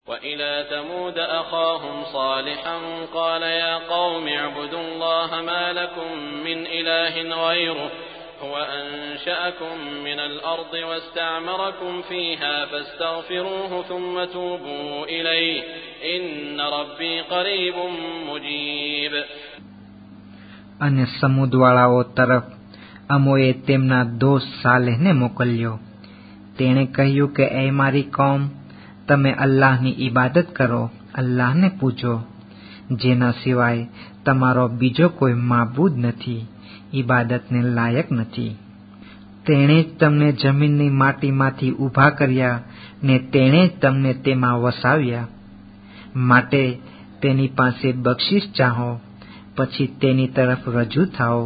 وإلى ثمود أخاهم صالحا قال يا قوم اعبدوا الله ما لكم من إله غيره هو أنشأكم من الأرض واستعمركم فيها فاستغفروه ثم توبوا إليه إن ربي قريب مجيب. અને સમુદવાળાઓ તરફ અમોએ તેમના દોસ્ત સાલેહને મોકલ્યો. તેણે કહ્યું કે એ મારી કોમ, તમે અલ્લાહની ઇબાદત કરો, અલ્લાહને પૂજો, જેના સિવાય તમારો બીજો કોઈ માબૂદ નથી, ઇબાદતને લાયક નથી. તેણે જ તમને જમીનની માટીમાંથી ઊભા કર્યા ને તેણે જ તમને તેમાં વસાવ્યા. માટે તેની પાસે બક્ષિસ ચાહો, પછી તેની તરફ રજૂ થાઓ.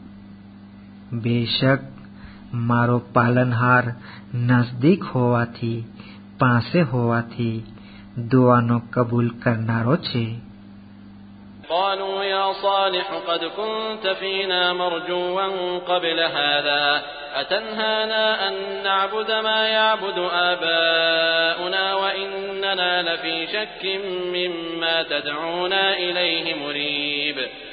બેશક મારો પાલનહાર નજદીક હોવાથી, પાસે હોવાથી દુઆનો કબૂલ કરનારો છે. قالوا يا صالح قد كنت فينا مرجوا قبل هذا أتنهانا أن نعبد ما يعبد آباؤنا وإننا لفي شك مما تدعونا إليه مريب.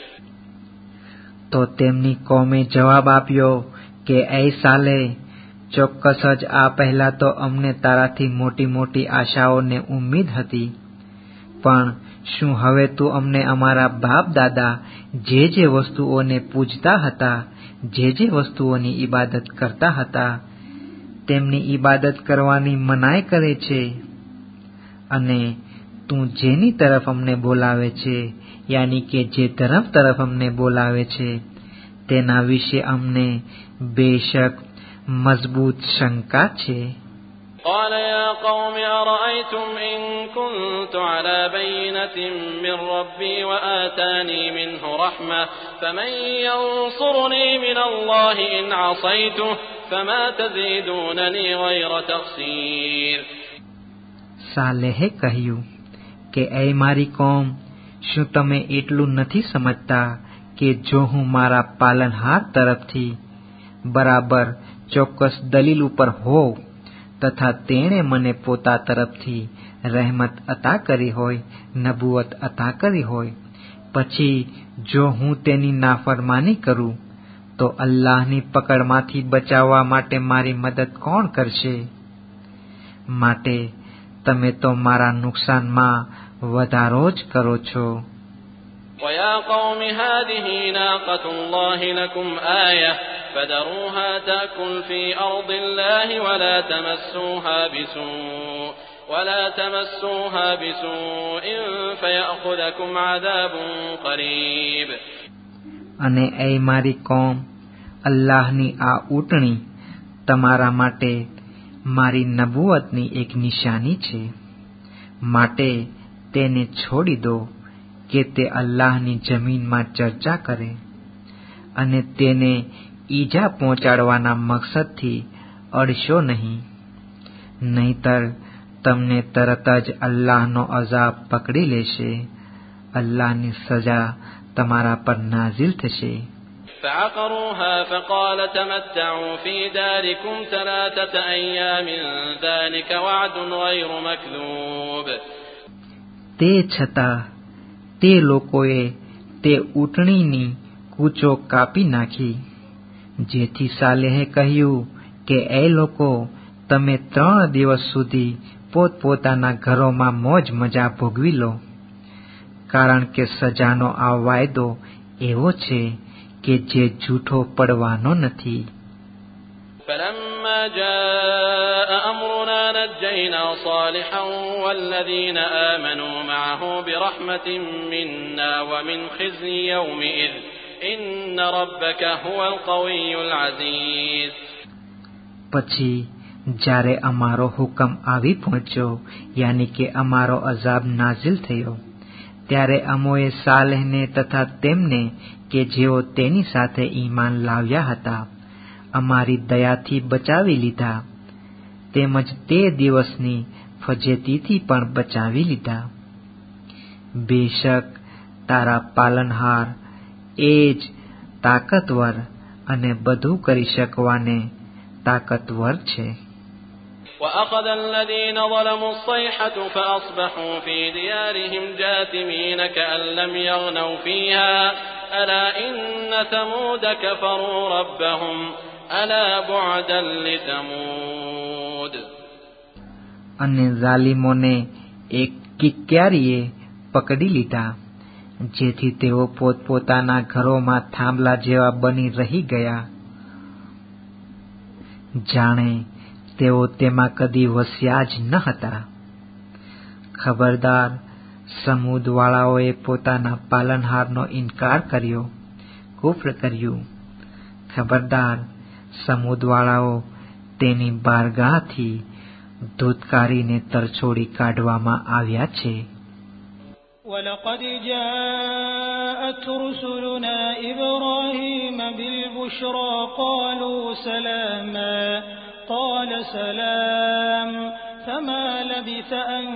તો તેમની કોમે જવાબ આપ્યો કે એ સાલે, ચોક્કસ જ આ પહેલા તો અમને તારાથી મોટી મોટી આશાઓને ઉમ્મીદ હતી, પણ શું હવે તું અમને અમારા બાપ દાદા જે વસ્તુઓને પૂજતા હતા, જે વસ્તુઓની ઇબાદત કરતા હતા, તેમની ઇબાદત કરવાની મનાઈ કરે છે? અને તું જેની તરફ અમને બોલાવે છે, યાની કે જે ધર્મ તરફ અમને બોલાવે છે, તેના વિશે અમને બેશક મજબૂત શંકા છે. قال يا قوم أرأيتم إن كنت على بينة من ربي وآتاني منه رحمة فمن ينصرني من الله إن عصيته فما تزيدونني غير تخسير. સાલેહે કહ્યું કે એ મારી કોમ, શું તમે એટલું નથી સમજતા કે જો હું મારા પાલનહાર તરફથી બરાબર ચોક્કસ દલીલ ઉપર હોઉં તથા તેણે મને પોતા તરફથી રહેમત અતા કરી હોય, નબુવત અતા કરી હોય, પછી જો હું તેની નાફરમાની કરું તો અલ્લાહની પકડમાંથી બચાવવા માટે મારી મદદ કોણ કરશે? માટે તમે તો મારા નુકસાનમાં વધારો જ કરો છો. ويا قوم هذه ناقة الله لكم آية فذروها تأكل في أرض الله ولا تمسوها بسوء فيأخذكم عذاب قريب. અને એ મારી કોમ, અલ્લાહની આ ઊંટણી તમારા માટે મારી નબુવતની એક નિશાની છે, માટે તેને છોડી દો કે તે અલ્લાહની જમીનમાં ચર્ચા કરે, અને તેને ઈજા પહોંચાડવાના મકસદથી અડશો નહીં, નહીતર તમને તરત જ અલ્લાહનો અઝાબ પકડી લેશે, અલ્લાહની સજા તમારા પર નાઝિલ થશે. فعقروها فقال تمتعوا في داركم 3 أيام ذلك وعد غير مكذوب. તે છતાં તે લોકોએ તે ઊંટણીની કૂચો કાપી નાખી, જેથી સાલેહે કહ્યું કે એ લોકો, તમે 3 દિવસ સુધી પોતપોતાના ઘરોમાં મોજ મજા ભોગવી લો, કારણ કે સજાનો આ વાયદો એવો છે કે જે જૂઠો પડવાનો નથી. فلما جاء أمرنا نجينا صالحا والذين آمنوا معه برحمة منا ومن خزي يومئذ إن ربك هو القوي العزيز. પછી જ્યારે અમારો હુકમ આવી પહોંચ્યો, યાની કે અમારો અઝાબ નાઝિલ થયો, ત્યારે અમોએ સાલેહને તથા તેમને કે જેઓ તેની સાથે ઈમાન લાવ્યા હતા અમારી દયાથી બચાવી લીધા, તેમજ તે દિવસની ફજેતીથી પણ બચાવી લીધા. બેશક તારા પાલનહાર એ જ તાકતવર અને બધું કરી શકવાને તાકતવર છે. وأخذ الذين ظلموا الصيحة فأصبحوا في ديارهم جاثمين كأن لم يغنوا فيها ألا إن ثمود كفروا ربهم ألا بعدا لثمود. અને ઝાલિમોને એક કિક્યારીએ પકડી લીધા, જેથી તેઓ પોતપોતાના ઘરોમાં થાંભલા જેવા બની રહી ગયા, જાણે તેઓ તેમાં કદી વસ્યા જ ન હતા. ખબરદાર, સમૂદવાળાઓએ પોતાના પાલનહારનો ઇનકાર કર્યો, કુફર કર્યું. ખબરદાર, સમૂદવાળાઓ તેની બારગાહથી ધૂતકારીને તરછોડી કાઢવામાં આવ્યા છે. وَلَقَدْ جَاءَتْ رُسُلُنَا إِبْرَاهِيمَ بِالْبُشْرَى قَالُوا سَلَامًا قَالَ سَلَامٌ فَمَا لَبِثَ أَن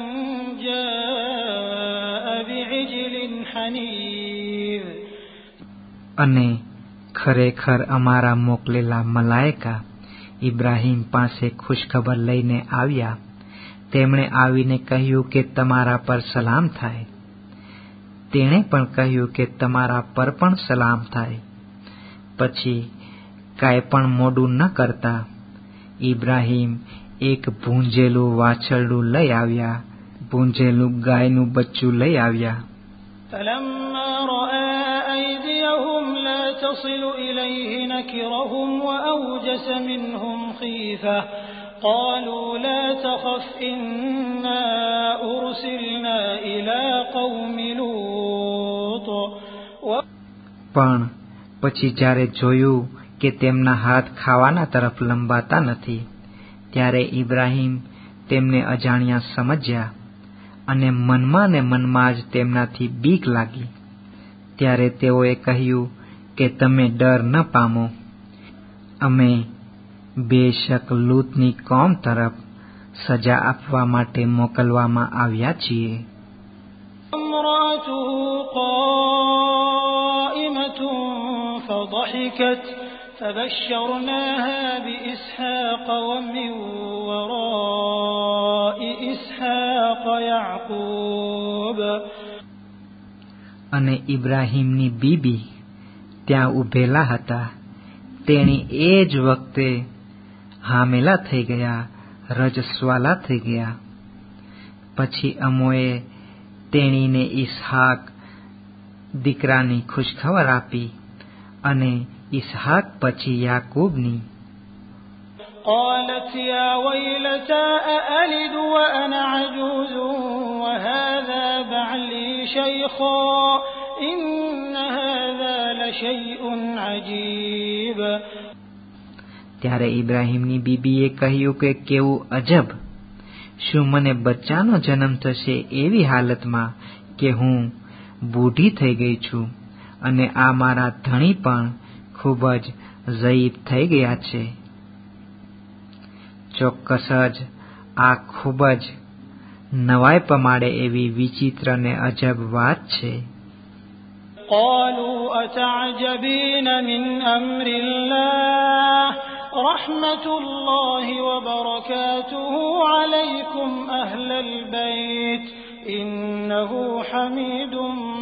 جَاءَ بِعِجْلٍ حَنِيذٍ. અને ખરેખર અમારા મોકલેલા મલાયકા ઇબ્રાહીમ પાસે ખુશખબર લઈને આવ્યા. તેમણે આવીને કહ્યું કે તમારા પર સલામ થાય. તેણે પણ કહ્યું કે તમારા પર પણ સલામ થાય. પછી કાંઈ પણ મોડું ન કરતા ઇબ્રાહીમ એક ભૂંજેલું વાછરડું લઈ આવ્યા, ભૂંજેલું ગાયનું બચ્ચું લઈ આવ્યા. فَلَمَّا رَأَى أَيْدِيَهُمْ لَا تَصِلُ إِلَيْهِ نَكِرَهُمْ وَأَوْجَسَ مِنْهُمْ خِيفَةً قَالُوا لَا تَخَفْ إِنَّا أُرْسِلْنَا إِلَى قَوْمِ لُوطٍ. પણ પછી જ્યારે જોયું કે તેમના હાથ ખાવાના તરફ લંબાતા નથી, ત્યારે ઇબ્રાહીમ તેમને અજાણ્યા સમજ્યા અને મનમાં ને મનમાં જ તેમનાથી બીક લાગી. ત્યારે તેઓએ કહ્યું કે તમે ડર ન પામો, અમે બેશક લૂતની કોમ તરફ સજા આપવા માટે મોકલવામાં આવ્યા છીએ. امرأته قائمة فضحكت فبشرناها بإسحاق ومن وراء إسحاق يعقوب. અને ઇબ્રાહીમની બીબી ત્યાં ઉભેલા હતા. તેણી એ જ વખતે હામેલા થઈ ગયા, રજસ્વાલા થઈ ગયા. પછી અમોએ તેણીને ઇસ્હાક દીકરાની ખુશખબર આપી અને ઇસ્હાક પછી યાકૂબની. قالت يا ويلتى أألد وأنا عجوز وهذا بعلي شيخا إن هذا لشيء عجيب. ત્યારે ઇબ્રાહીમની બીબીએ કહ્યું કે કેવું અજબ! શું મને બચ્ચાનો જન્મ થશે એવી હાલતમાં કે હું બૂઢી થઈ ગઈ છું, અને આ મારા ધણી પણ ખૂબ જ ઝઈફ થઈ ગયા છે. ચોક્કસ જ આ ખૂબ જ નવાઈ પમાડે એવી વિચિત્ર ને અજબ વાત છે. قالوا أتعجبين من أمر الله رحمة الله وبركاته عليكم أهل البيت إنه حميد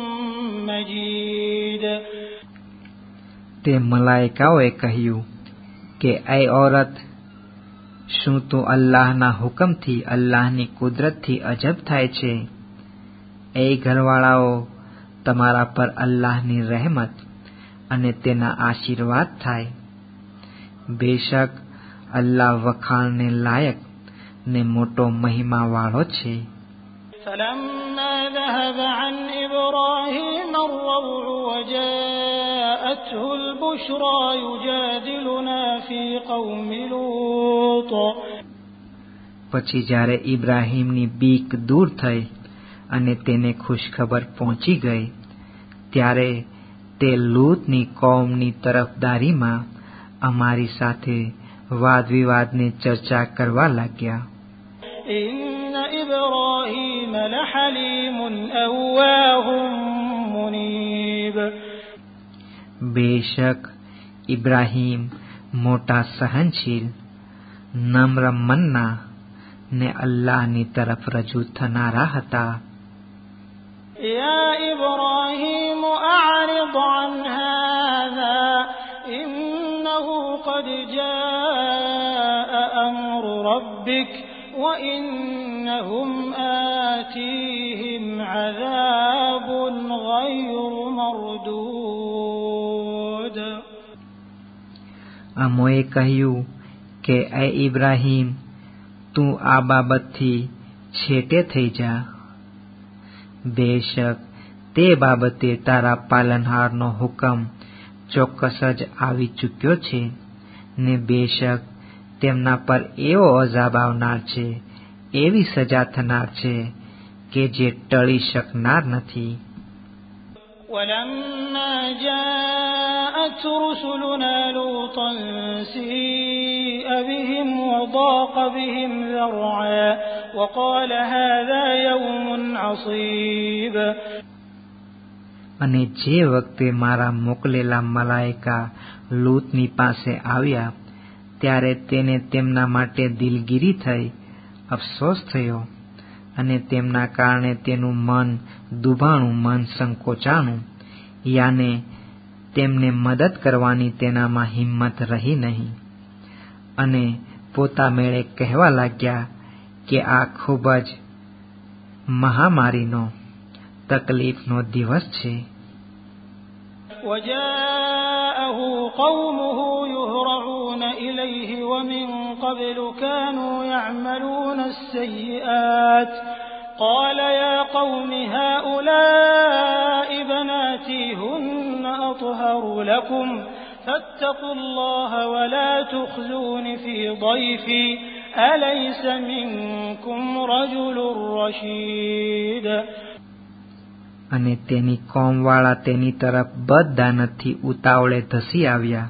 مجيد. તે મલાઈકાઓએ કહ્યું કે એ ઔરત, શું તું અલ્લાહના હુકમથી, અલ્લાહની કુદરતથી અજબ થાય છે? એ ઘરવાળાઓ, તમારા પર અલ્લાહની રહેમત અને તેના આશીર્વાદ થાય. બેશક અલ્લાહ વખાણને લાયક ને મોટો મહિમા વાળો છે. فلما ذهب عن إبراهيم الروع وجاءته البشرى يجادلنا في قوم لوط. પછી જ્યારે ઇબ્રાહીમની બીક દૂર થઈ અને તેને ખુશખબર પહોંચી ગઈ, ત્યારે તે લૂતની કોમની તરફદારીમાં અમારી સાથે વાદ વિવાદની ચર્ચા કરવા લાગ્યા. إن إبراهيم لحليم أواه منيب. બેશક ઇબ્રાહીમ મોટા સહનશીલ, નમ્ર મનના ને અલ્લાહની તરફ રજૂ થનારા હતા. યા ઇબ્રાહીમ અዕરિદ અન હાઝા ઇન્નહુ قد جاء أمر ربك وإنهم آتيهم عذاب غير مردود. અમોએ કહ્યું કે એ ઇબ્રાહીમ, તું આ બાબતથી છેટે થઈ જા. બેશક તે બાબતે તારા પાલનહારનો હુકમ ચોક્કસ જ આવી ચૂક્યો છે, ને બેશક તેમના પર એવો અઝાબ આવનાર છે, એવી સજા થનાર છે કે જે ટળી શકનાર નથી. وَلَمَّا جَاءَتْ رُسُلُنَا لُوطًا سِيءَ بِهِمْ وَضَاقَ بِهِمْ ذَرْعًا وَقَالَ هَذَا يَوْمٌ عَصِيبٌ. અને જે વખતે મારા મોકલેલા મલાઈકા લૂતની પાસે આવ્યા, ત્યારે તેને તેમના માટે દિલગીરી થઈ, અફસોસ થયો, અને તેમના કારણે તેનું મન દુભાણું, મન સંકોચાણું, યાને તેમને મદદ કરવાની તેનામાં હિંમત રહી નહીં. અને પોતા મેળે કહેવા લાગ્યા કે આ ખૂબ જ મહામારીનો, તકલીફનો દિવસ છે. وَجَاءَهُ قَوْمُهُ يُهْرَعُونَ إِلَيْهِ وَمِن قَبْلُ كَانُوا يَعْمَلُونَ السَّيِّئَاتِ قَالَ يَا قَوْمِ هَؤُلَاءِ بَنَاتِي هُنَّ أَطْهَرُ لَكُمْ فَاتَّقُوا اللَّهَ وَلَا تُخْزُونِ فِي ضَيْفِي أَلَيْسَ مِنكُمْ رَجُلٌ رَشِيدٌ. અને તેની કોમવાળા તેની તરફ બદદાનતથી ઉતાવળે ધસી આવ્યા,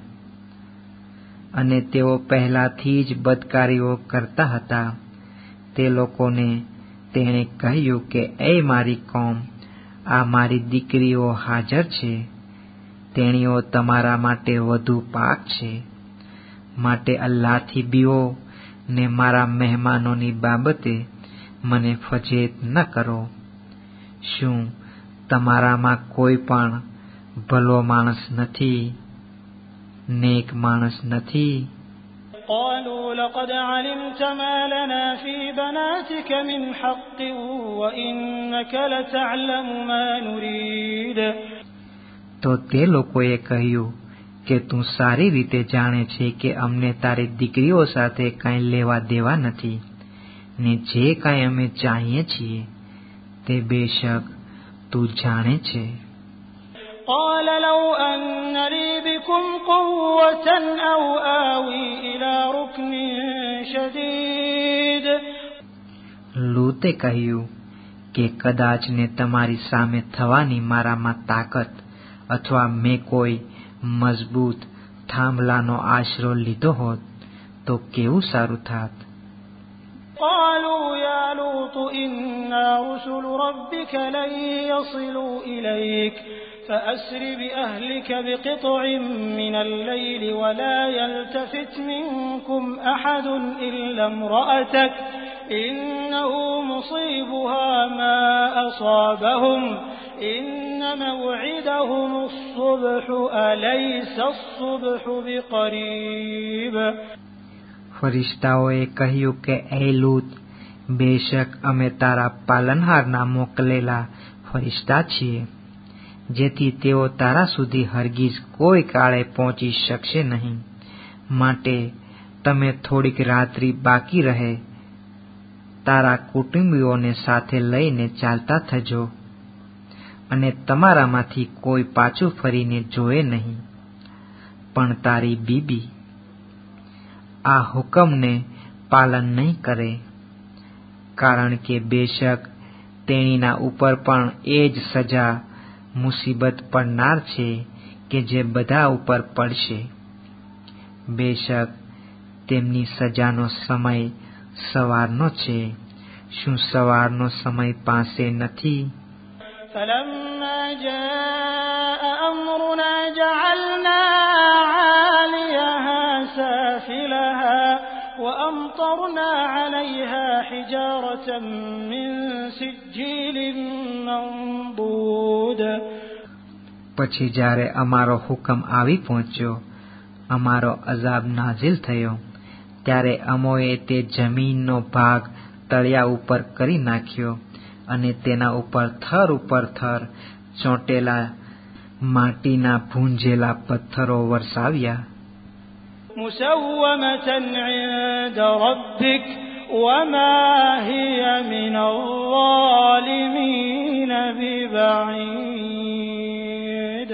અને તેઓ પહેલાથી જ બદકારીઓ કરતા હતા. તે લોકોને તેણે કહ્યું કે એ મારી કોમ, આ મારી દીકરીઓ હાજર છે, તેણીઓ તમારા માટે વધુ પાક છે, માટે અલ્લાહથી બીવો ને મારા મહેમાનોની બાબતે મને ફજેત ન કરો. શું તમારામાં કોઈ પણ ભલો માણસ નથી, નેક માણસ નથી? قالوا لقد علمت ما لنا في بناتك من حق وإنك لتعلم ما نريد. તો તે લોકોએ કહ્યું કે તું સારી રીતે જાણે છે કે અમને તારી દીકરીઓ સાથે કાંઈ લેવા દેવા નથી, ને જે કાંઈ અમે ચાહીએ છીએ તે બેશક તું જાણે છે. قال لو أن لي بكم قوة أو آوي إلى ركن شديد. લૂતે કહ્યું કે કદાચ ને તમારી સામે થવાની મારામાં તાકાત, અથવા મેં કોઈ મજબૂત થાંભલાનો આશરો લીધો હોત તો કેવું સારું થાત. قالوا يا لوط إنا رسل ربك لن يصلوا إليك فأسر بأهلك بقطع من الليل ولا يلتفت منكم أحد إلا امرأتك إنه مصيبها ما أصابهم إن موعدهم الصبح أليس الصبح بقريب. ફરિશ્તાઓએ કહ્યું કે એ લૂત, બેશક અમે તારા પાલનહારના મોકલેલા ફરિશ્તા છીએ, જેથી તેઓ તારા સુધી હરગીઝ કોઈ કાળે પહોંચી શકશે નહીં. માટે તમે થોડીક રાત્રિ બાકી રહે તારા કુટુંબીઓને સાથે લઈને ચાલતા થજો, અને તમારામાંથી કોઈ પાછું ફરીને જોએ નહીં, પણ તારી બીબી આ હુકમને પાલન નહીં કરે, કારણ કે બેશક તેણીના ઉપર પણ એ જ સજા મુસીબત પડનાર છે કે જે બધા ઉપર પડશે. બેશક તેમની સજાનો સમય સવારનો છે. શું સવારનો સમય પાસે નથી? فلما جاء أمرنا جعلنا عاليها سافلها وأمطرنا عليها حبسا من سجيل منضود. પછી જ્યારે અમારો હુકમ આવી પહોંચ્યો, અમારો અઝાબ નાઝિલ થયો, ત્યારે અમોએ તે જમીનનો ભાગ તળિયા ઉપર કરી નાખ્યો અને તેના ઉપર થર ચોંટેલા માટીના ભૂંજેલા પથ્થરો વરસાવ્યા. મુસવ્વમતન ઇન્દ રબ્બિક વમા હિય મિનલ ઝાલિમીન બિબঈદ.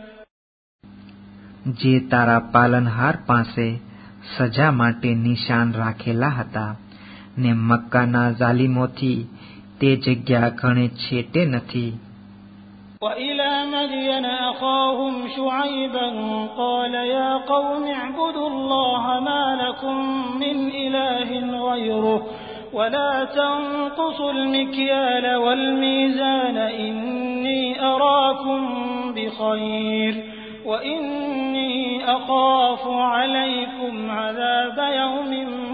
જે તારા પાલનહાર પાસે સજા માટે નિશાન રાખેલા હતા, ને મક્કાના ઝાલિમોથી તે જગ્યા ઘણે છેટે નથી. وإلى مدين أخاهم شعيبا قال يا قوم اعبدوا الله ما لكم من إله غيره ولا تنقصوا المكيال والميزان إني أراكم بخير وإني أخاف عليكم عذاب يوم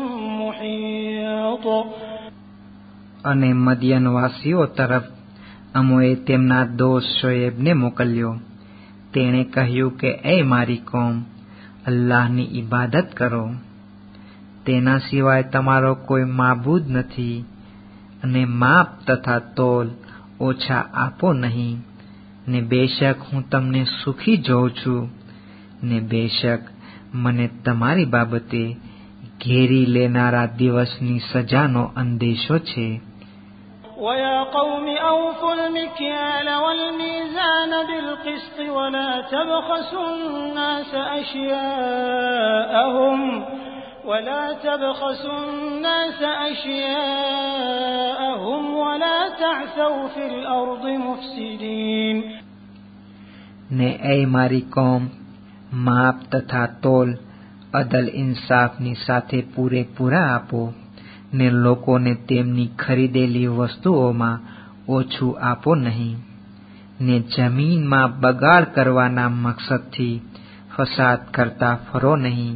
محيط. અને મદિયનવાસીઓ તરફ અમોએ તેમના દોસ્ત શોએબને મોકલ્યો. તેણે કહ્યું કે એ મારી કોમ, અલ્લાહની ઇબાદત કરો, તેના સિવાય તમારો કોઈ માબૂદ નથી, અને માપ તથા તોલ ઓછા આપો નહીં, ને બેશક હું તમને સુખી જોઉં છું, ને બેશક મને તમારી બાબતે ઘેરી લેનારા દિવસની સજાનો અંદેશો છે. وَيَا قَوْمِ أَوْفُوا الْمِكْيَالَ وَالْمِيزَانَ بِالْقِسْطِ وَلَا تَبْخَسُوا النَّاسَ أَشْيَاءَهُمْ وَلَا تَعْثَوْا فِي الْأَرْضِ مُفْسِدِينَ. ને એ મારી કોમ, માપ તથા તોલ અદલ ઇન્સાફની સાથે પૂરેપૂરા આપો, ને લોકોને તેમની ખરીદેલી વસ્તુઓમાં ઓછું આપો નહીં, ને જમીનમાં બગાડ કરવાના મકસદથી ફસાદ કરતા ફરો નહીં.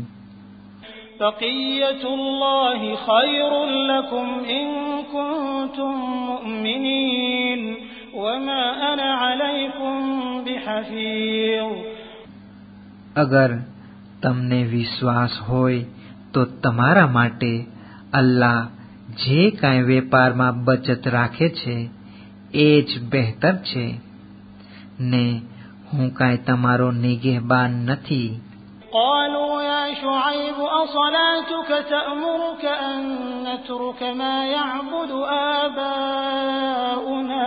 બકિયતુલ્લાહિ ખૈરુલ લકુમ ઇન કુન્તુમ મુઅમિનીન વમા અના અલૈકુમ બિહફીઝ. અગર તમને વિશ્વાસ હોય તો તમારા માટે અલ્લાહ જે કાંઈ વેપારમાં બચત રાખે છે એ જ બહેતર છે, ને હું કાંઈ તમારો નિગહેબાન નથી. قالوا يا شعيب أصلاتك تأمرك أن نترك ما يعبد آباؤنا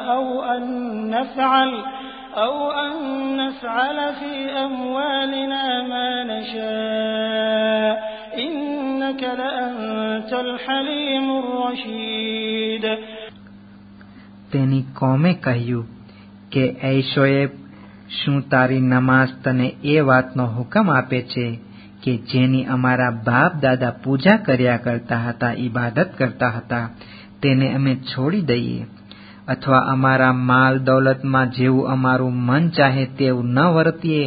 أو أن نفعل في أموالنا ما نشاء إنك لأنت الحليم الرشيد. તેની કોમે કહ્યું કે એ શોએબ, શું તારી નમાઝ તને એ વાતનો હુકમ આપે છે કે જેની અમારા બાપ દાદા પૂજા કર્યા કરતા હતા, ઇબાદત કરતા હતા, તેને અમે છોડી દઈએ, અથવા અમારા માલ દૌલતમાં જેવું અમારું મન ચાહે તેવું ન વર્તીએ?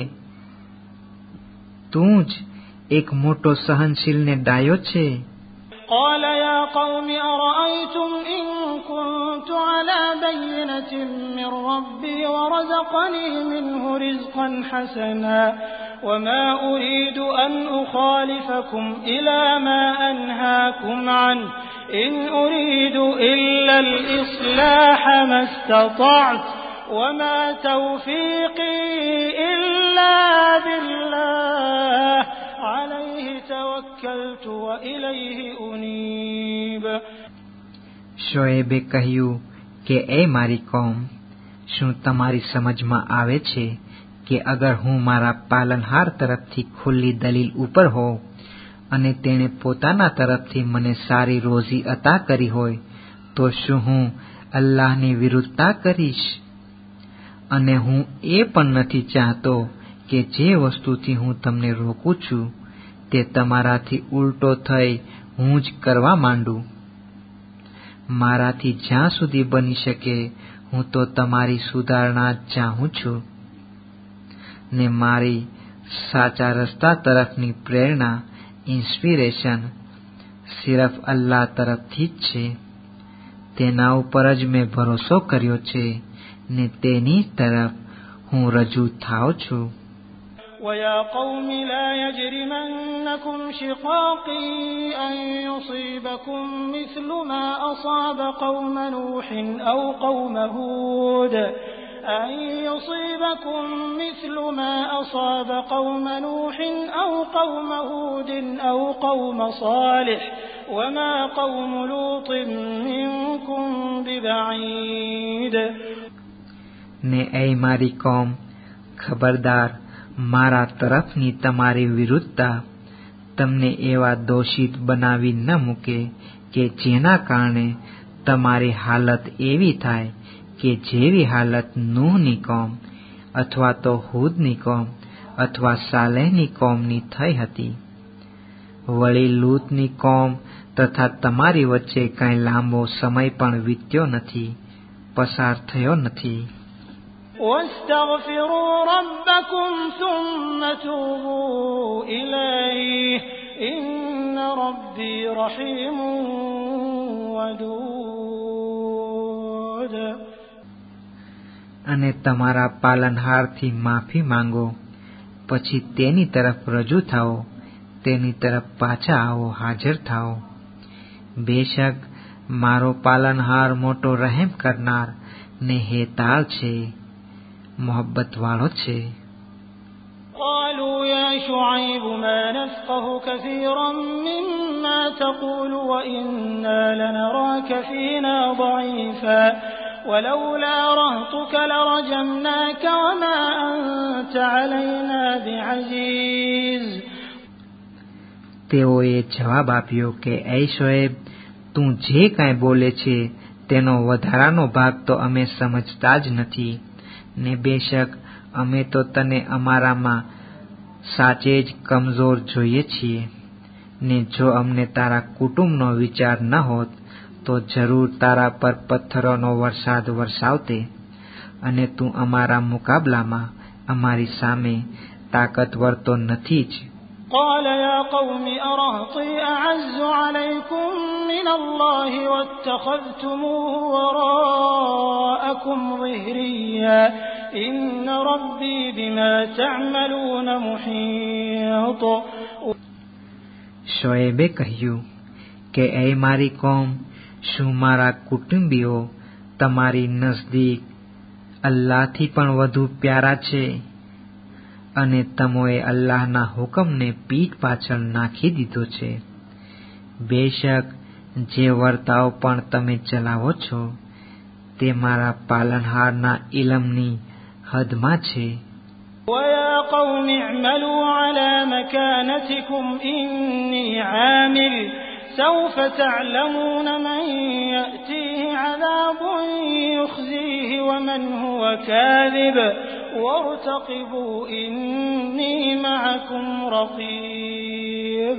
તું જ એક મોટો સહનશીલ ને ડાયો છે. قال يا قوم أرأيتم إن كنت على بينة من ربي ورزقني منه رزقا حسنا وما أريد أن أخالفكم إلى ما أنهاكم عنه إن أريد إلا الإصلاح ما استطعت وما توفيقي إلا بالله عليه توكلت وإليه أنيب. શોએબે કહ્યું કે એ મારી કોમ, શું તમારી સમજમાં આવે છે કે અગર હું મારા પાલનહાર તરફથી ખુલ્લી દલીલ ઉપર હોઉં અને તેણે પોતાના તરફથી મને સારી રોઝી અતા કરી હોય, તો શું હું અલ્લાહની વિરુદ્ધતા કરીશ? અને હું એ પણ નથી ચાહતો કે જે વસ્તુથી હું તમને રોકું છું તે તમારાથી ઉલટો થઈ હું જ કરવા માંડું. મારાથી જ્યાં સુધી બની શકે હું તો તમારી સુધારણા જ ચાહું છું, ને મારી સાચા રસ્તા તરફની પ્રેરણા, ઇન્સ્પિરેશન સિર્ફ અલ્લાહ તરફથી જ છે, તેના ઉપર જ મેં ભરોસો કર્યો છે ને તેની તરફ હું રજૂ થાઉં છું. وَيَا قَوْمِ لَا يَجْرِمَنَّكُمْ شِقَاقِي أَن يُصِيبَكُم مِّثْلُ مَا أَصَابَ قَوْمَ نُوحٍ أَوْ قَوْمَ هُودٍ أَوْ قَوْمَ صَالِحٍ وَمَا قَوْمُ لُوطٍ مِّنكُم بِبَعِيدٍ. ને એ મારી કોમ, ખબરદાર, મારા તરફની તમારી વિરુદ્ધતા તમને એવા દોષિત બનાવી ન મૂકે કે જેના કારણે તમારી હાલત એવી થાય કે જેવી હાલત નૂહની કોમ અથવા તો હૂદની કોમ અથવા સાલેહની કોમની થઈ હતી. વળી લૂતની કોમ તથા તમારી વચ્ચે કાંઈ લાંબો સમય પણ વીત્યો નથી, પસાર થયો નથી. وَاسْتَغْفِرُوا رَبَّكُمْ ثُمَّ تُوبُوا إِلَيْهِ إِنَّ رَبِّي رَحِيمٌ وَدُودٌ. અને તમારા પાલનહારથી માફી માંગો, પછી તેની તરફ રજૂ થાઓ, તેની તરફ પાછા આવો, હાજર થાઓ. બેશક મારો પાલનહાર મોટો રહેમ કરનાર ને હેતાળ છે, મોહબ્બત વાળો છે. قالوا يا شعيب ما نفقه كثيرا مما تقول وإنا لنراك فينا ضعيفا ولولا رهطك لرجمناك وما أنت علينا بعزيز. તેઓએ જવાબ આપ્યો કે એ શોએબ, તું જે કાંઈ બોલે છે તેનો વધારાનો ભાગ તો અમે સમજતા જ નથી, ને બેશક અમે તો તને અમારામાં સાચે જ કમજોર જોઈએ છીએ. ને જો અમને તારા કુટુંબનો વિચાર ન હોત તો જરૂર તારા પર પથ્થરોનો વરસાદ વરસાવતે, અને તું અમારા મુકાબલામાં અમારી સામે તાકતવર તો નથી જ. قال يا قوم أرهطي أعز عليكم من الله واتخذتموه وراءكم ظهريا إن ربي بما تعملون محيط. શોએબે કહ્યું કે એ મારી કોમ, શું મારા કુટુંબીઓ તમારી નજદીક અલ્લાહથી પણ વધુ પ્યારા છે, અને તમોએ અલ્લાહના હુકમને પીઠ પાછળ નાખી દીધો છે. બેશક જે વર્તાવ પણ તમે ચલાવો છો તે મારા પાલનહારના ઇલમની હદમાં છે. وَيَا قَوْمِ اعْمَلُوا عَلَى مَكَانَتِكُمْ إِنِّي عَامِلٌ سَوْفَ تَعْلَمُونَ مَنْ يَأْتِيهِ عَذَابٌ يُخْزِيهِ وَمَنْ هُوَ كَاذِبٌ وَارْتَقِبُوا إِنِّي مَعَكُمْ رَقِيبٌ.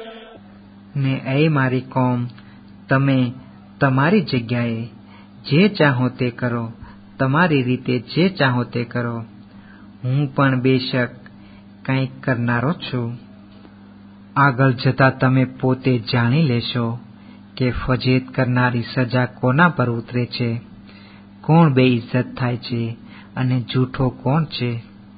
ને એ મારી કોમ, તમે તમારી જગ્યાએ જે ચાહો તે કરો, તમારી રીતે જે ચાહો તે કરો. હું પણ બેશક કંઈક કરનારો છું. આગળ જતા તમે પોતે જાણી લેશો કે ફજેત કરનારી સજા કોના પર ઉતરે છે, કોણ બેઇજ્જત થાય છે અને જૂઠો કોણ છે.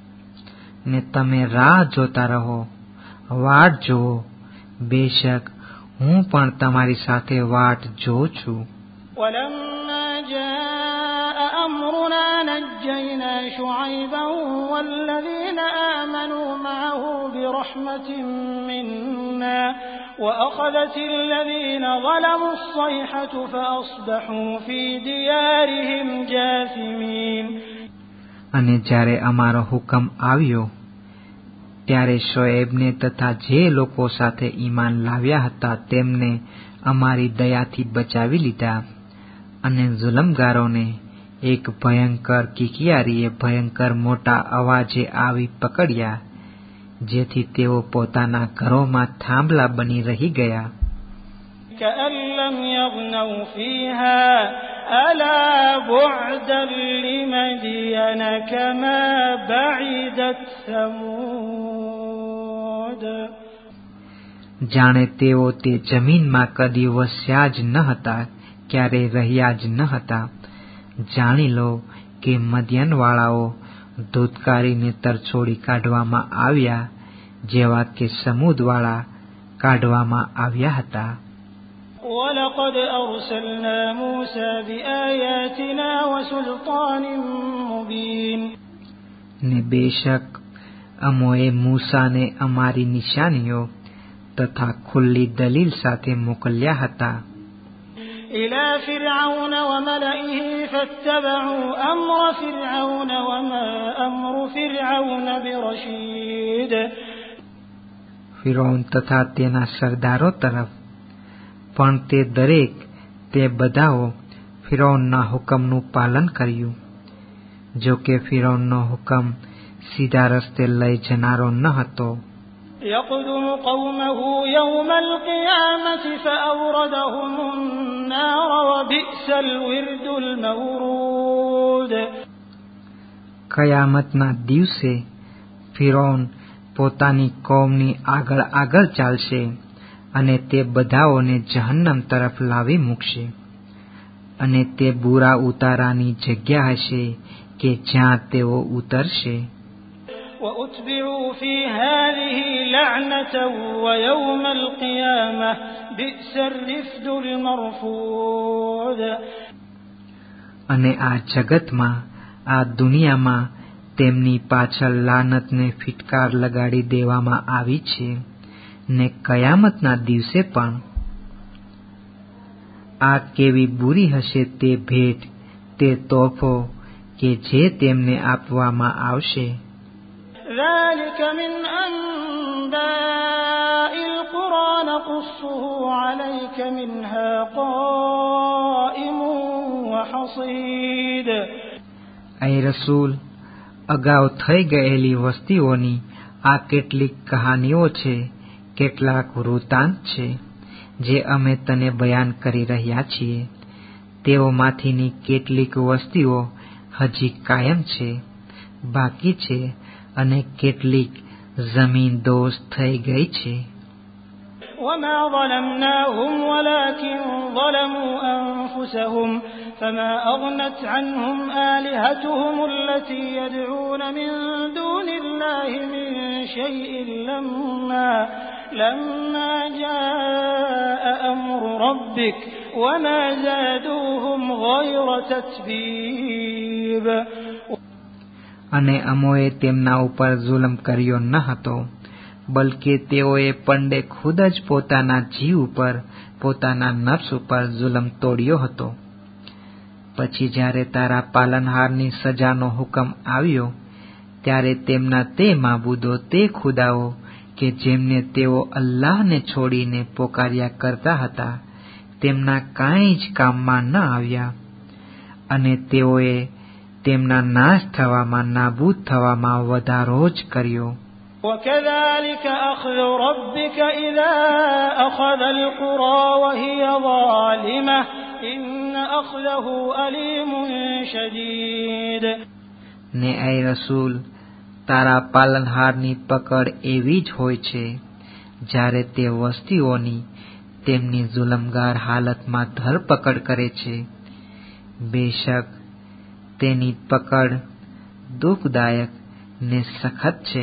ને તમે રાહ જોતા રહો, વાટ જોવો, બેશક હું પણ તમારી સાથે વાટ જોઉં છું. وَلَمَّا جَاءَ أَمْرُنَا نَجَّيْنَا شُعَيْبًا وَالَّذِينَ آمَنُوا مَعَهُ بِرَحْمَةٍ مِّنَّا وَأَخَذَتِ الَّذِينَ ظَلَمُوا الصَّيْحَةُ فَأَصْبَحُوا فِي دِيَارِهِمْ جَاثِمِينَ. અને જ્યારે અમારો હુકમ આવ્યો ત્યારે શોએબને તથા જે લોકો સાથે ઈમાન લાવ્યા હતા તેમને અમારી દયાથી બચાવી લીધા, અને જુલમગારોને એક ભયંકર કિકિયારીએ ભયંકર મોટા અવાજે આવી પકડ્યા, જેથી તેઓ પોતાના ઘરોમાં થાંભલા બની રહી ગયા. كَأَن لَّمْ يَغْنَوْا فِيهَا أَلَا بُعْدًا لِّمَدْيَنَ كَمَا بَعِدَتْ ثَمُودُ. જાણે તેઓ તે જમીનમાં કદી વસ્યા જ ન હતા ક્યારેય રહ્યા જ ન હતા. જાણી લો કે મદ્યનવાળાઓ ધૂતકારીને તરછોડી કાઢવામાં આવ્યા, જેવા કે સમૂદવાળા કાઢવામાં આવ્યા હતા. وَلَقَدْ أَرْسَلْنَا مُوسَى بِآيَاتِنَا وَسُلْطَانٍ مُبِينٍ. ને બેશક અમોએ મૂસાને અમારી નિશાનીઓ તથા ખુલ્લી દલીલ સાથે મોકલ્યા હતા. إِلَى فِرْعَوْنَ وَمَلَئِهِ فَاتَّبَعُوا أَمْرَ فِرْعَوْنَ وَمَا أَمْرُ فِرْعَوْنَ بِرَشِيدٍ. ફિરૌન તથા તેના સરદારો તરફ, પણ તે દરેક તે બધાઓ ફિરૌનના હુકમનું પાલન કર્યું. જો કે ફિરૌનનો હુકમ સીધા રસ્તે લઈ જનારો ન હતો. يَقْدُمُ قَوْمَهُ يَوْمَ الْقِيَامَةِ فَأَوْرَدَهُمُ النَّارَ وَبِئْسَ الْوِرْدُ الْمَوْرُودُ. કયામતના દિવસે ફિરૌન પોતાની કોમની આગળ ચાલશે અને તે બધાઓને જહન્નમ તરફ લાવી મૂકશે. અને તે બુરા ઉતારાની જગ્યા હશે કે જ્યાં તેઓ ઉતરશે. وَأُتْبِعُوا فِي هَذِهِ لَعْنَةً وَيَوْمَ الْقِيَامَةِ بِئْسَ الرِّفْدُ الْمَرْفُودُ. અને આ જગતમાં, આ દુનિયામાં તેમની પાછળ લાનતને ફિટકાર લગાડી દેવામાં આવી છે, ને કયામતના દિવસે પણ. આ કેવી બુરી હશે તે ભેટ, તે તોહફો કે જે તેમને આપવામાં આવશે. ذَلِكَ مِنْ أَنْبَاءِ الْقُرَى نَقُصُّهُ عَلَيْكَ مِنْهَا قَائِمٌ وَحَصِيدٌ. ऐ રસૂલ, અગાઉ થઈ ગયેલી વસ્તીઓની આ કેટલીક કહાનીઓ છે, કેટલાક વૃત્તાંત છે જે અમે તને બયાન કરી રહ્યા છીએ. તેઓમાંથીની કેટલીક વસ્તીઓ હજી કાયમ છે, બાકી છે, અને કેટલીક જમીન દોષ થઈ ગઈ છે. وَمَا ظَلَمْنَاهُمْ وَلَكِنْ ظَلَمُوا أَنفُسَهُمْ فَمَا أَغْنَتْ عَنْهُمْ آلِهَتُهُمُ الَّتِي يَدْعُونَ مِن دُونِ اللَّهِ مِن شَيْءٍ لَمَّا جَاءَ أَمْرُ رَبِّكَ وَمَا زَادُوهُمْ غَيْرَ تَتْبِيبٍ. અને અમોએ તેમના ઉપર જુલમ કર્યો ન હતો, બલકે તેઓએ પંડે ખુદ જ પોતાના જીવ ઉપર, પોતાના નફ્સ ઉપર જુલમ તોડ્યો હતો. પછી જ્યારે તારા પાલનહારની સજાનો હુકમ આવ્યો, ત્યારે તેમના તે માબૂદો, તે ખુદાઓ કે જેમને તેઓ અલ્લાહને છોડીને પોકાર્યા કરતા હતા, તેમના કાંઈ જ કામમાં ન આવ્યા, અને તેઓએ તેમના નાશ થવામાં, નાબૂદ થવામાં વધારો જ કર્યો. وَكَذَلِكَ أَخْذُ رَبِّكَ إِذَا أَخَذَ الْقُرَى وَهِيَ ظَالِمَةٌ إِنَّ أَخْذَهُ أَلِيمٌ شَدِيدٌ. ને એ રસૂલ, તારા પાલનહારની પકડ એવી જ હોય છે જ્યારે તે વસ્તીઓની તેમની જુલમગાર હાલતમાં ધરપકડ કરે છે. બેશક તેની પકડ દુઃખદાયક ને સખત છે.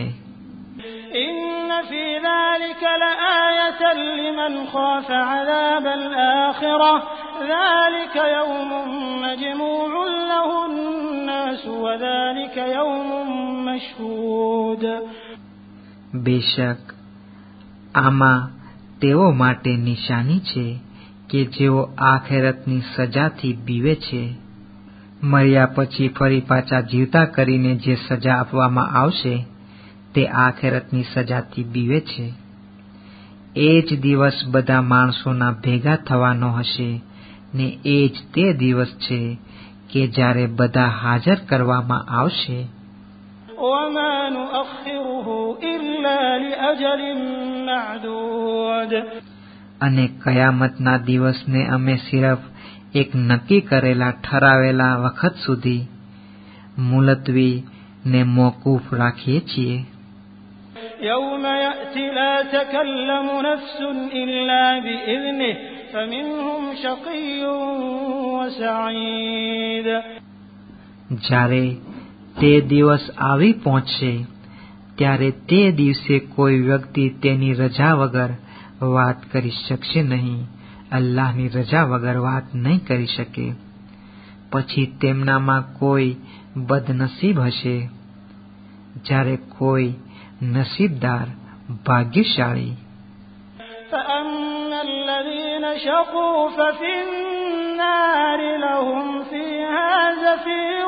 إِنَّ فِي ذَلِكَ لَآيَةً لِمَنْ خَافَ عَذَابَ الْآخِرَةِ ذَلِكَ يَوْمٌ مَجْمُوعٌ لَهُ النَّاسُ وَذَلِكَ يَوْمٌ مَشْهُودٌ. બેશક આમાં તેઓ માટે નિશાની છે કે જેઓ આખેરતની સજાથી બીવે છે. મર્યા પછી ફરી પાછા જીવતા કરીને જે સજા આપવામાં આવશે તે આખેરતની સજાથી બીવે છે. એ જ દિવસ બધા માણસોના ભેગા થવાનો હશે, ને એ જ તે દિવસ છે કે જ્યારે બધા હાજર કરવામાં આવશે. وَمَا نُؤَخِّرُهُ إِلَّا لِأَجَلٍ مَّعْدُودٍ. અને કયામતના દિવસને અમે સિર્ફ એક નક્કી કરેલા ઠરાવેલા વખત સુધી મુલતવી ને મોકૂફ રાખીએ છીએ. يَوْمَ يَأْتِ لَا تَكَلَّمُ نَفْسٌ إِلَّا بِإِذْنِهِ فمنهم شقي وسعيد. જ્યારે તે દિવસ આવી પહોંચશે ત્યારે તે દિવસે કોઈ વ્યક્તિ તેની રજા વગર વાત કરી શકશે નહીં, અલ્લાહની રજા વગર વાત નહીં કરી શકે. પછી તેમનામાં કોઈ બદનસીબ હશે, જ્યારે કોઈ નસીબદાર ભાગ્યશાળી. فأما الذين شقوا ففي النار لهم فيها زفير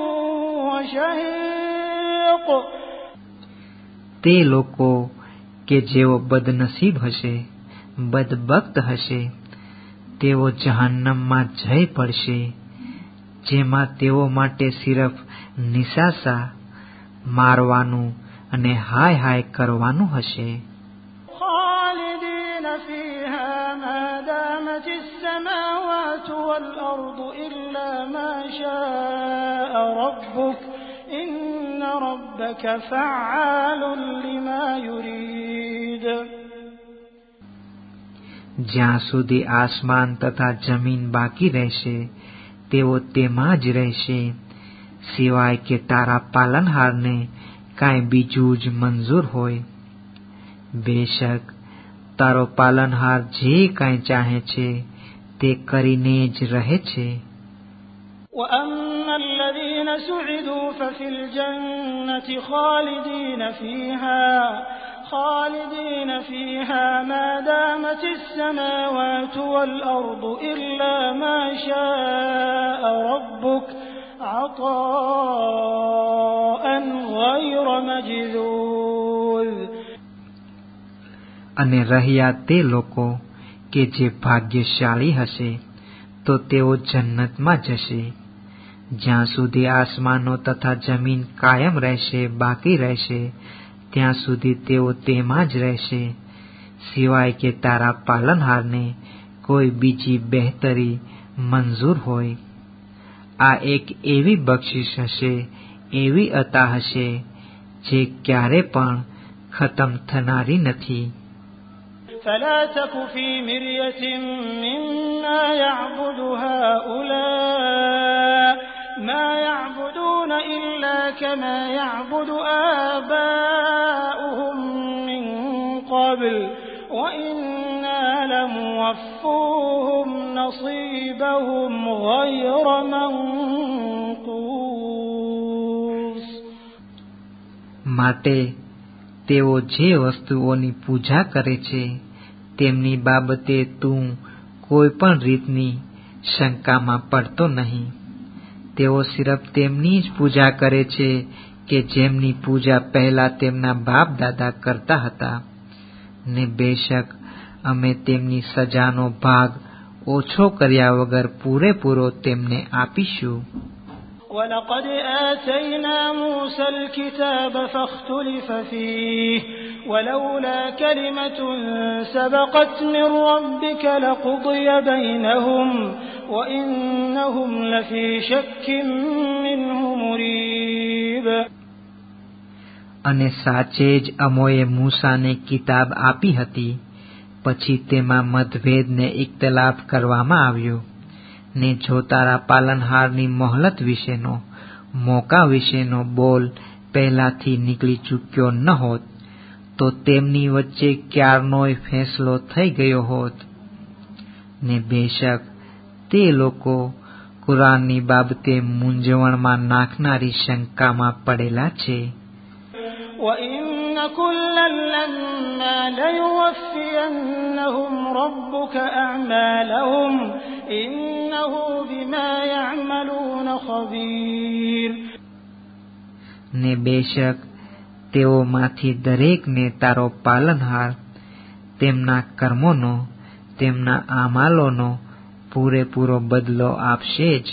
وشهيق. તે લોકો કે જેઓ બદનસીબ હશે, બદબખ્ત હશે, તેઓ જહન્નમમાં જઈ પડશે, જેમાં તેઓ માટે સિર્ફ નિસાસા, મારવાનું અને હાય હાય કરવાનું હશે. خالدين فيها ما دامت السماوات والأرض إلا ما شاء ربك إن ربك فعال لما يريد. જ્યાં સુધી આસમાન તથા જમીન બાકી રહેશે તેઓ તેમાં જ રહેશે, સિવાય કે તારા પાલનહારને કાંઈ બીજું જ મંજૂર હોય. બેશક તારો પાલનહાર જે કાંઈ ચાહે છે તે કરીને જ રહે છે. وأما الذين سعدوا ففي الجنة خالدين فيها ما دامت السماوات والأرض إلا ما شاء ربك عطاء غير مجذوذ. અને રહ્યા તે લોકો કે જે ભાગ્યશાળી હશે તો તેઓ જન્નતમાં જશે. જ્યાં સુધી આસમાનો તથા જમીન કાયમ રહેશે, બાકી રહેશે, ત્યાં સુધી તેઓ તેમાં જ રહેશે, સિવાય કે તારા પાલનહારને કોઈ બીજી બહેતરી મંજૂર હોય. આ એક એવી બક્ષિસ હશે, એવી અતા હશે જે ક્યારે પણ ખતમ થનારી નથી. فلا تك في مرية مما يعبد هؤلاء ما يعبدون إلا كما يعبد آباؤهم من قبل وإنا لموفوهم نصيبهم غير منقوص. માટે તેઓ જે વસ્તુઓની પૂજા કરે છે તેમની બાબતે તું કોઈ પણ રીતની શંકામાં પડતો નહીં. તેઓ સિર્ફ તેમની જ પૂજા કરે છે કે જેમની પૂજા પહેલા તેમના બાપ દાદા કરતા હતા, ને બેશક અમે તેમની સજાનો ભાગ ઓછો કર્યા વગર પૂરેપૂરો તેમને આપીશું. ولقد آتينا موسى الكتاب فاختلف فيه ولولا كلمة سبقت من ربك لقضي بينهم وإنهم لفي شك منه مريب. અને સાચે જ અમોએ મૂસાને કિતાબ આપી હતી, પછી તેમાં મતભેદને ઇખ્તલાફ કરવામાં આવ્યો. ને જો તારા પાલનહારની મોહલત વિશેનો, મોકા વિશેનો બોલ પહેલાથી નીકળી ચૂક્યો ન હોત તો તેમની વચ્ચે ક્યારનોય ફેંસલો થઈ ગયો હોત. ને બેશક તે લોકો કુરાનની બાબતે મૂંઝવણમાં નાખનારી શંકામાં પડેલા છે. وَإِنَّ كُلًّا لَّمَّا لَيُوَفِّيَنَّهُمْ رَبُّكَ أَعْمَالَهُمْ إِنَّهُ بِمَا يَعْمَلُونَ خَبِيرٌ. ને બેશક તેઓમાંથી દરેકને તારો પાલનહાર તેમના કર્મોનો, તેમના આમાલોનો પૂરેપૂરો બદલો આપશે જ.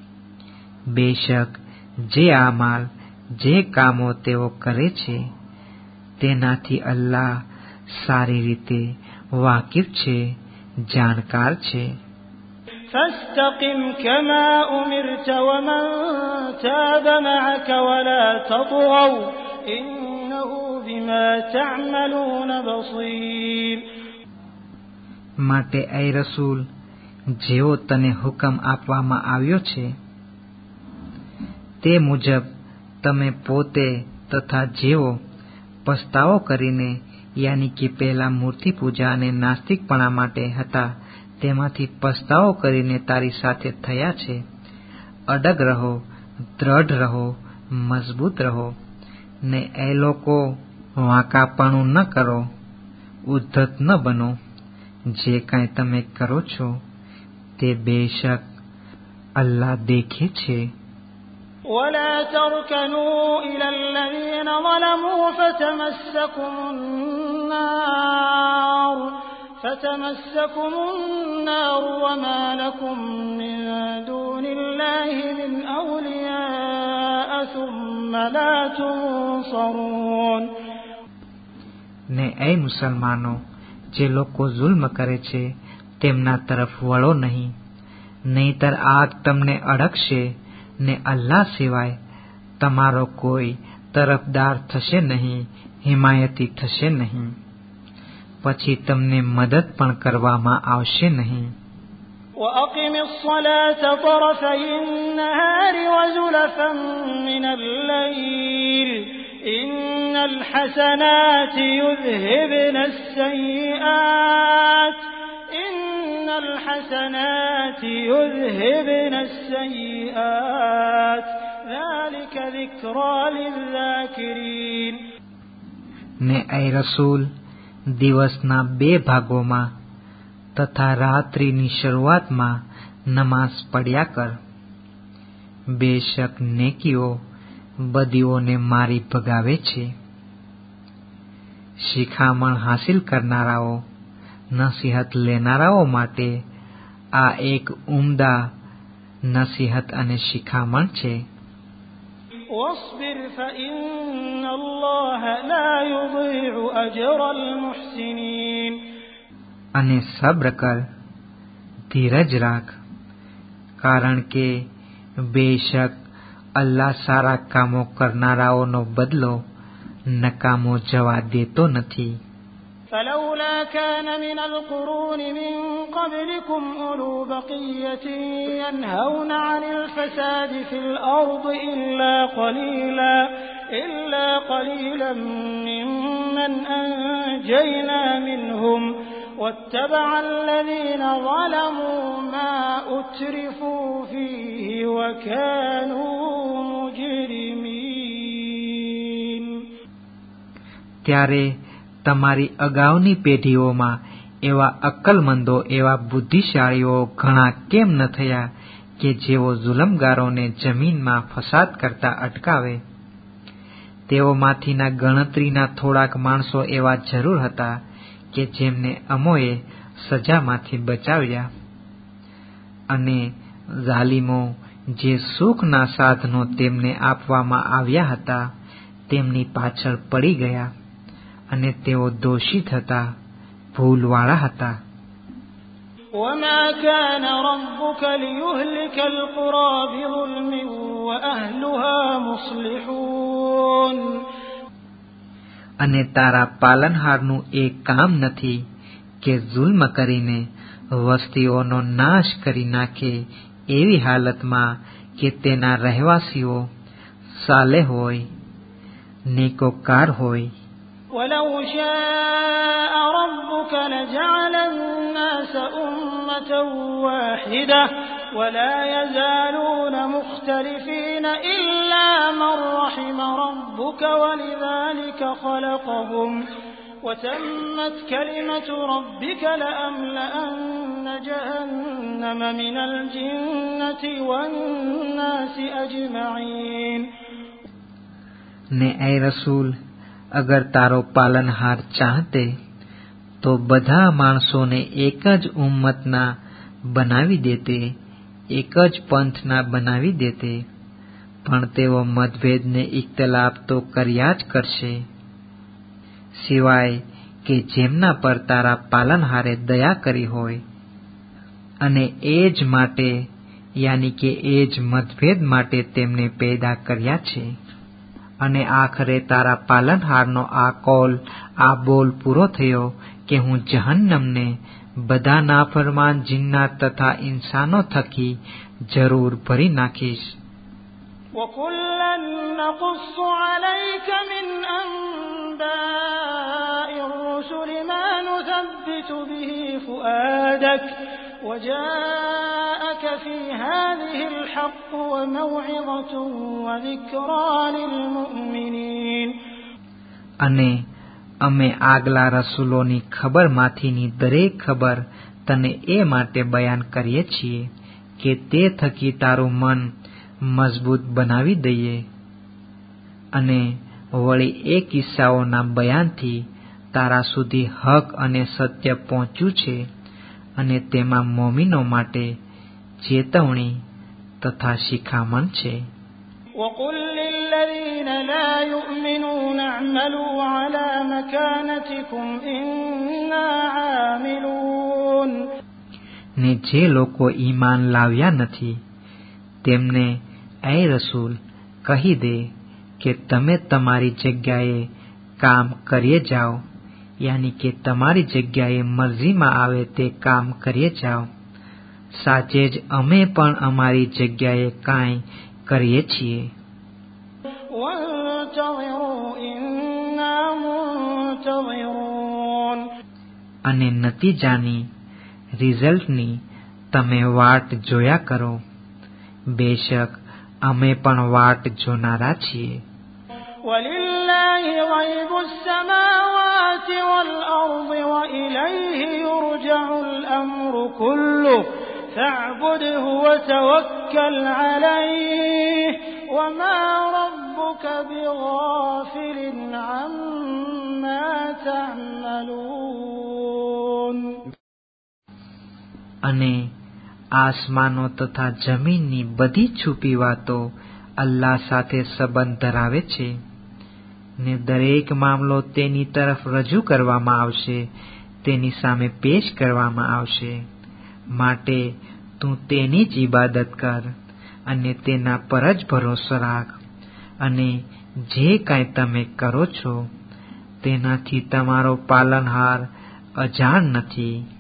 બેશક જે આમાલ, જે કામો તેઓ કરે છે તેનાથી અલ્લાહ સારી રીતે વાકિફ છે, જાણકાર છે. فاستقم كما أمرت ومن تاب معك ولا تطغوا إنه بما تعملون بصير. માટે એ રસૂલ, જેવો તને હુકમ આપવામાં આવ્યો છે તે મુજબ તમે પોતે તથા જેવો પસ્તાવો કરીને યાની કે પહેલા મૂર્તિ પૂજા અને નાસ્તિકપણા માટે હતા તેમાંથી પસ્તાવો કરીને તારી સાથે થયા છે, અડગ રહો, દ્રઢ રહો, મજબૂત રહો ને એ લોકો વાંકાપણું ન કરો, ઉદ્ધત ન બનો. જે કાંઈ તમે કરો છો તે બેશક અલ્લાહ દેખે છે. ولا تركنوا إلى الذين ظلموا فتمسكم النار وما لكم من دون الله من أولياء ثم لا تنصرون. ને એ મુસલમાનો, જે લોકો જુલ્મ કરે છે તેમના તરફ વળો નહીં, નહીતર આગ તમને અડકશે ને અલ્લાહ સિવાય તમારો કોઈ તરફદાર થશે નહીં, હિમાયતી થશે નહીં, પછી તમને મદદ પણ કરવામાં આવશે નહીં. وأقم الصلاة طرفي النهار وزلفا من الليل إن الحسنات يذهبن السيئات ذلك ذكرى للذاكرين. ને એ રસૂલ, દિવસના 2 ભાગોમાં તથા રાત્રિની શરૂઆતમાં નમાઝ પડ્યા કર. બેશક નેકીઓ બદીઓને મારી ભગાવે છે. શિખામણ હાસિલ કરનારાઓ, નસીહત લેનારાઓ માટે આ એક ઉમદા નસીહત અને શિખામણ છે. واصبر فإن الله لا يضيع أجر المحسنين. અને સબ્ર કર, ધીરજ રાખ, કારણ કે બેશક અલ્લાહ સારા કામો કરનારાઓનો બદલો નકામો જવા દેતો નથી. فلولا كان من القرون من قبلكم أولو بقية ينهون عن الفساد في الأرض إلا قليلا ممن أنجينا منهم واتبع الذين ظلموا ما أترفوا فيه وكانوا مجرمين. ત્યારે તમારી અગાઉની પેઢીઓમાં એવા અક્કલમંદો, એવા બુદ્ધિશાળીઓ ઘણા કેમ ન થયા કે જેઓ જુલમગારોને જમીનમાં ફસાદ કરતા અટકાવે? તેઓમાંથીના ગણતરીના થોડાક માણસો એવા જરૂર હતા કે જેમને અમોએ સજામાંથી બચાવ્યા. અને ઝાલિમો જે સુખના સાધનો તેમને આપવામાં આવ્યા હતા તેમની પાછળ પડી ગયા અને તેઓ દોષિત હતા, ભૂલવાળા હતા. وما كان ربك ليهلك القرى بظلم وأهلها مصلحون. અને તારા પાલનહારનું એ કામ નથી કે જુલ્મ કરીને વસ્તીઓનો નાશ કરી નાખે એવી હાલતમાં કે તેના રહેવાસીઓ સાલેહ હોય, નેકોકાર હોય. ولو شاء ربك لجعل الناس أمة واحدة ولا يزالون مختلفين إلا من رحم ربك ولذلك خلقهم وتمت كلمة ربك لأملأن جهنم من الجنة والناس أجمعين. ને એ રસૂલ, અગર તારો પાલનહાર ચાહતે તો બધા માણસોને એક જ ઉમ્મતના બનાવી દેતે, એક જ પંથના બનાવી દેતે, પણ તેઓ મતભેદને ઇખ્તલાફ તો કર્યા જ કરશે, સિવાય કે જેમના પર તારા પાલનહારે દયા કરી હોય. અને એ જ માટે યાની કે એ જ મતભેદ માટે તેમને પેદા કર્યા છે. અને આખરે તારા પાલનહારનો આ બોલ પૂરો થયો કે હું જહન્નમને બધા નાફરમાન જિન્નાત તથા ઇન્સાનો થકી જરૂર ભરી નાખીશ. وَكُلًّا نَّقُصُّ عَلَيْكَ مِنْ أَنبَاءِ الرُّسُلِ مَا نُثَبِّتُ بِهِ فُؤَادَكَ وَجَاءَكَ فِي هَٰذِهِ الْحَقُّ وَمَوْعِظَةٌ وَذِكْرَىٰ لِلْمُؤْمِنِينَ. અને અમે આગલા રસૂલોની ખબરમાંથીની દરેક ખબર તને એ માટે બયાન કરીએ છીએ કે તે થકી તારું મન મજબૂત બનાવી દઈએ. અને વળી એ કિસ્સાઓના બયાનથી તારા સુધી હક અને સત્ય પહોંચ્યું છે અને તેમાં મોમીનો માટે ચેતવણી તથા શિખામણ છે. وَقُل لِّلَّذِينَ لَا يُؤْمِنُونَ اعْمَلُوا عَلَىٰ مَكَانَتِكُمْ إِنَّا عَامِلُونَ. ને જે લોકો ઈમાન લાવ્યા નથી તેમને એ રસૂલ કહી દે કે તમે તમારી જગ્યાએ કામ કરીએ જાઓ, યાની કે તમારી જગ્યાએ મરજીમાં આવે તે કામ કરીએ જાઓ. સાચે જ અમે પણ અમારી જગ્યાએ કાંઈ કરીએ છીએ. وَانتَظِرُوا إِنَّا مُنتَظِرُونَ. અને નતીજાની રિઝલ્ટની તમે વાટ જોયા કરો. બેશક અમે પણ વાટ જોનારા છીએ. وَلِلَّهِ غَيْبُ السَّمَاوَاتِ وَالْأَرْضِ وَإِلَيْهِ يُرْجَعُ الْأَمْرُ كُلُّهُ فَاعْبُدْهُ وَتَوَكَّلْ عَلَيْهِ وَمَا رَبُّكَ بِغَافِلٍ عَمَّا تَعْمَلُونَ. અને આસમાનો તથા જમીનની બધી છુપી વાતો અલ્લાહ સાથે સંબંધ ધરાવે છે ને દરેક મામલો તેની તરફ રજૂ કરવામાં આવશે, તેની સામે પેશ કરવામાં આવશે. માટે તું તેની જ ઇબાદત કર અને તેના પર જ ભરોસો રાખ. અને જે કાંઈ તમે કરો છો તેનાથી તમારો પાલનહાર અજાણ નથી.